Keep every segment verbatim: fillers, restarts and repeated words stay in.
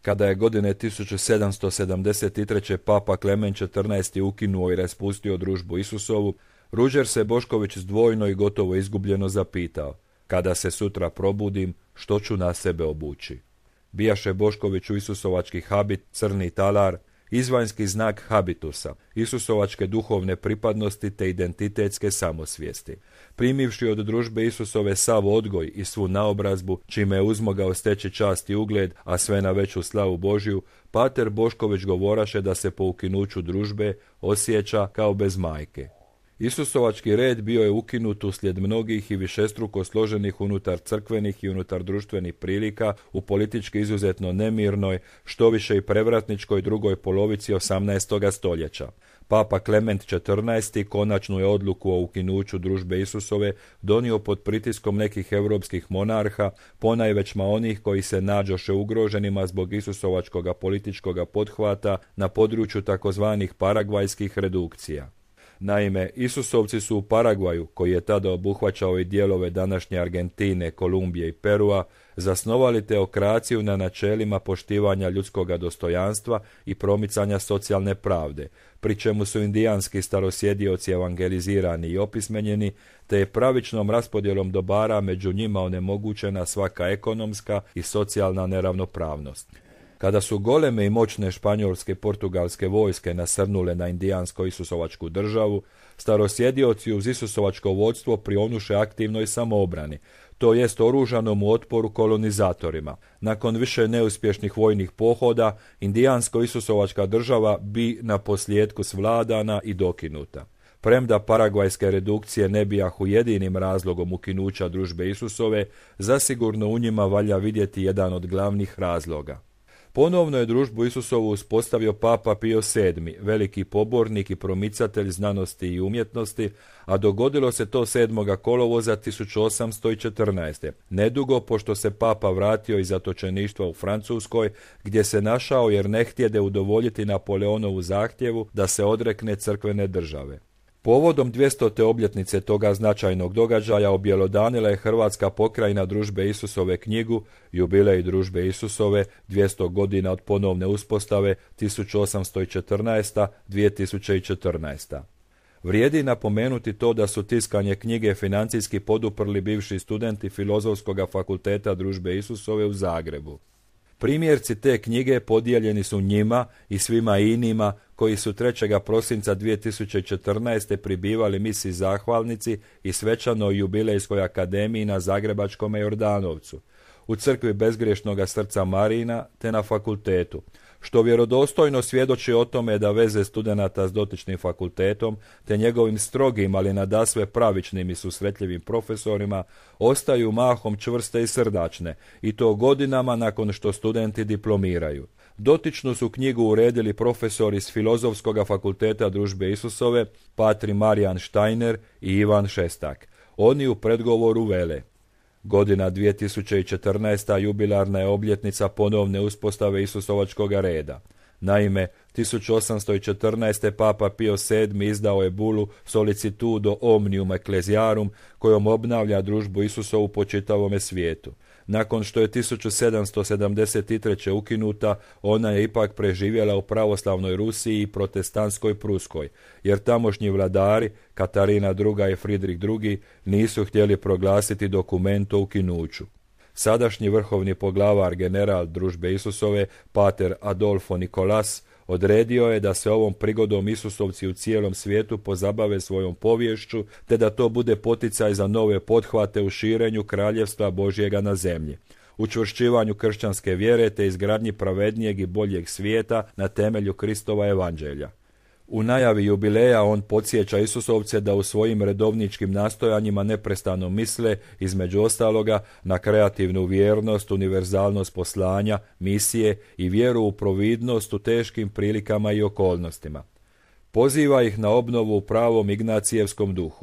Kada je godine tisuću sedamsto sedamdeset treće. Papa Klemen četrnaesti. ukinuo i raspustio družbu Isusovu, Ruđer se Bošković zdvojno i gotovo izgubljeno zapitao: kada se sutra probudim, što ću na sebe obući? Bijaše Bošković u isusovački habit, crni talar, izvanjski znak habitusa, isusovačke duhovne pripadnosti te identitetske samosvijesti. Primivši od družbe Isusove sav odgoj i svu naobrazbu, čime je uzmogao steći čast i ugled, a sve na veću slavu Božju, pater Bošković govoraše da se po ukinuću družbe osjeća kao bez majke. Isusovački red bio je ukinut uslijed mnogih i višestruko složenih unutar crkvenih i unutar društvenih prilika u politički izuzetno nemirnoj, štoviše i prevratničkoj drugoj polovici osamnaestoga stoljeća. Papa Klement četrnaesti. konačnu je odluku o ukinuću družbe Isusove donio pod pritiskom nekih europskih monarha, ponajvećma onih koji se nađoše ugroženima zbog isusovačkoga političkoga pothvata na području takozvanih paragvajskih redukcija. Naime, Isusovci su u Paragvaju, koji je tada obuhvaćao i dijelove današnje Argentine, Kolumbije i Perua, zasnovali teokraciju na načelima poštivanja ljudskoga dostojanstva i promicanja socijalne pravde, pri čemu su indijanski starosjedioci evangelizirani i opismenjeni, te je pravičnom raspodjelom dobara među njima onemogućena svaka ekonomska i socijalna neravnopravnost. Kada su goleme i moćne španjolske i portugalske vojske nasrnule na indijansko isusovačku državu, starosjedioci uz isusovačko vodstvo prionuše aktivnoj samoobrani, to jest oružanom u otporu kolonizatorima. Nakon više neuspješnih vojnih pohoda, indijansko-isusovačka država bi na posljedku svladana i dokinuta. Premda paragvajske redukcije ne bijahu jedinim razlogom ukinuća družbe Isusove, zasigurno u njima valja vidjeti jedan od glavnih razloga. Ponovno je družbu Isusovu uspostavio Papa Pio sedmi, veliki pobornik i promicatelj znanosti i umjetnosti, a dogodilo se to sedmoga kolovoza tisuću osamsto četrnaeste. Nedugo pošto se Papa vratio iz zatočeništva u Francuskoj, gdje se našao jer ne htjede udovoljiti Napoleonovu zahtjevu da se odrekne crkvene države. Povodom dvjestote obljetnice toga značajnog događaja objelodanila je Hrvatska pokrajina družbe Isusove knjigu Jubilej družbe Isusove, dvjesto godina od ponovne uspostave tisuću osamsto četrnaesta do dvije tisuće četrnaesta. Vrijedi napomenuti to da su tiskanje knjige financijski poduprli bivši studenti Filozofskog fakulteta družbe Isusove u Zagrebu. Primjerci te knjige podijeljeni su njima i svima inima koji su trećega prosinca dvije tisuće četrnaeste. pribivali misi zahvalnici i svečanoj jubilejskoj akademiji na Zagrebačkome Jordanovcu, u crkvi Bezgriješnoga srca Marina te na fakultetu, što vjerodostojno svjedoči o tome da veze studenata s dotičnim fakultetom te njegovim strogim, ali nadasve pravičnim i susretljivim profesorima ostaju mahom čvrste i srdačne, i to godinama nakon što studenti diplomiraju. Dotičnu su knjigu uredili profesori s Filozofskog fakulteta družbe Isusove, patri Marijan Štajner i Ivan Šestak. Oni u predgovoru vele: godina dvije tisuće četrnaesta. jubilarna je obljetnica ponovne uspostave Isusovačkoga reda. Naime, tisuću osamsto četrnaeste. Papa Pio sedmi. izdao je bulu Solicitudo Omnium Ecclesiarum, kojom obnavlja družbu Isusovu po čitavome svijetu. Nakon što je tisuću sedamsto sedamdeset treće. ukinuta, ona je ipak preživjela u pravoslavnoj Rusiji i protestantskoj Pruskoj, jer tamošnji vladari, Katarina druga. i Fridrik drugi. nisu htjeli proglasiti dokument o ukinuću. Sadašnji vrhovni poglavar general družbe Isusove, pater Adolfo Nikolas, odredio je da se ovom prigodom Isusovci u cijelom svijetu pozabave svojom poviješću, te da to bude poticaj za nove pothvate u širenju kraljevstva Božjega na zemlji, učvršćivanju kršćanske vjere te izgradnji pravednijeg i boljeg svijeta na temelju Kristova evanđelja. U najavi jubileja on podsjeća Isusovce da u svojim redovničkim nastojanjima neprestano misle, između ostaloga, na kreativnu vjernost, univerzalnost poslanja, misije i vjeru u providnost u teškim prilikama i okolnostima. Poziva ih na obnovu u pravom ignacijevskom duhu.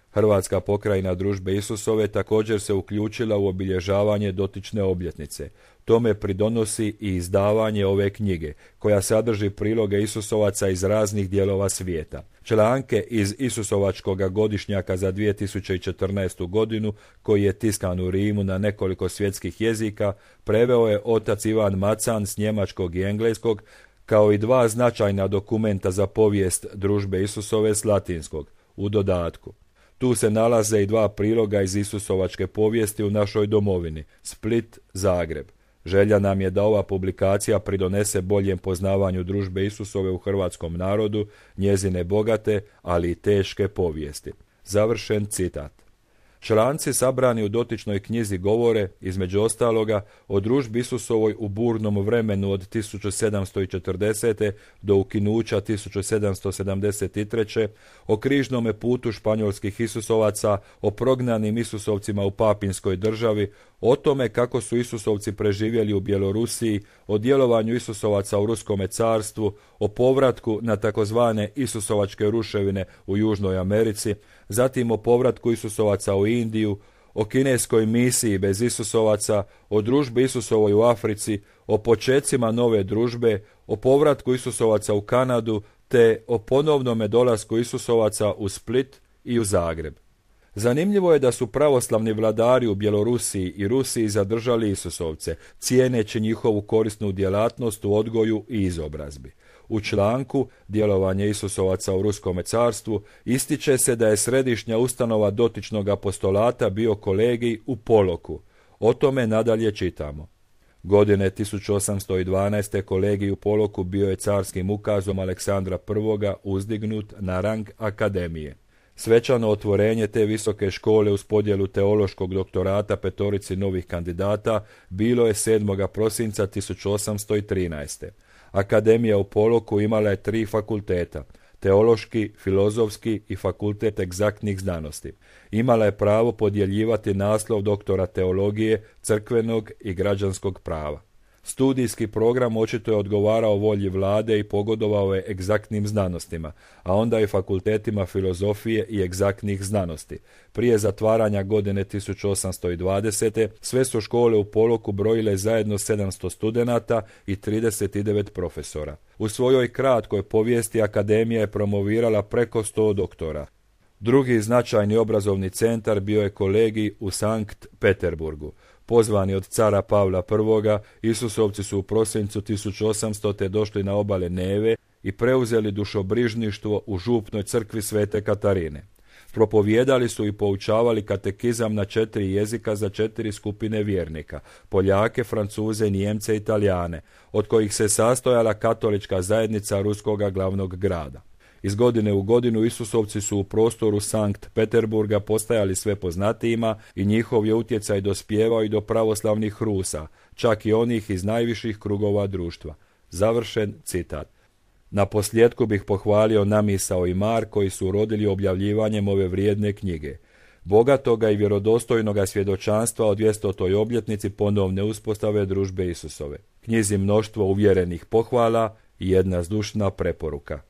Hrvatska pokrajina Družbe Isusove također se uključila u obilježavanje dotične obljetnice. Tome pridonosi i izdavanje ove knjige, koja sadrži priloge Isusovaca iz raznih dijelova svijeta. Članke iz Isusovačkoga godišnjaka za dvije tisuće četrnaestu godinu, koji je tiskan u Rimu na nekoliko svjetskih jezika, preveo je otac Ivan Macan s njemačkog i engleskog, kao i dva značajna dokumenta za povijest Družbe Isusove s latinskog, u dodatku. Tu se nalaze i dva priloga iz Isusovačke povijesti u našoj domovini, Split, Zagreb. Želja nam je da ova publikacija pridonese boljem poznavanju Družbe Isusove u hrvatskom narodu, njezine bogate, ali i teške povijesti. Završen citat. Članci sabrani u dotičnoj knjizi govore, između ostaloga, o Družbi Isusovoj u burnom vremenu od tisuću sedamsto četrdesete do ukinuća tisuću sedamsto sedamdeset treće, o križnome putu španjolskih Isusovaca, o prognanim Isusovcima u Papinskoj državi, o tome kako su Isusovci preživjeli u Bjelorusiji, o djelovanju Isusovaca u Ruskome carstvu, o povratku na takozvane Isusovačke ruševine u Južnoj Americi, zatim o povratku Isusovaca u Indiju, o kineskoj misiji bez Isusovaca, o Družbi Isusovoj u Africi, o počecima nove družbe, o povratku Isusovaca u Kanadu, te o ponovnome dolasku Isusovaca u Split i u Zagreb. Zanimljivo je da su pravoslavni vladari u Bjelorusiji i Rusiji zadržali Isusovce, cijeneći njihovu korisnu djelatnost u odgoju i izobrazbi. U članku Djelovanje Isusovaca u Ruskome carstvu ističe se da je središnja ustanova dotičnog apostolata bio kolegij u Poloku. O tome nadalje čitamo. Godine tisuću osamsto dvanaeste kolegij u Poloku bio je carskim ukazom Aleksandra I. uzdignut na rang akademije. Svečano otvorenje te visoke škole uz podjelu teološkog doktorata petorici novih kandidata bilo je sedmog prosinca tisuću osamsto trinaeste. Akademija u Poloku imala je tri fakulteta, teološki, filozofski i fakultet egzaktnih znanosti. Imala je pravo podjeljivati naslov doktora teologije, crkvenog i građanskog prava. Studijski program očito je odgovarao volji vlade i pogodovao je egzaktnim znanostima, a onda i fakultetima filozofije i egzaktnih znanosti. Prije zatvaranja godine tisuću osamsto dvadesete sve su škole u Poloku brojile zajedno sedamsto studenata i trideset devet profesora. U svojoj kratkoj povijesti akademija je promovirala preko sto doktora. Drugi značajni obrazovni centar bio je kolegij u Sankt Peterburgu. Pozvani od cara Pavla I, Isusovci su u prosincu tisuću osamstote došli na obale Neve i preuzeli dušobrižništvo u župnoj crkvi Svete Katarine. Propovijedali su i poučavali katekizam na četiri jezika za četiri skupine vjernika, Poljake, Francuze, Nijemce i Talijane, od kojih se sastojala katolička zajednica ruskoga glavnog grada. Iz godine u godinu Isusovci su u prostoru Sankt Peterburga postajali sve poznatijima i njihov je utjecaj dospijevao i do pravoslavnih Rusa, čak i onih iz najviših krugova društva. Završen citat. Na posljedku bih pohvalio Namisao i Mar koji su urodili objavljivanjem ove vrijedne knjige. Bogatoga i vjerodostojnoga svjedočanstva o dvjestotoj obljetnici ponovne uspostave Družbe Isusove. Knjizi mnoštvo uvjerenih pohvala i jedna zdušna preporuka.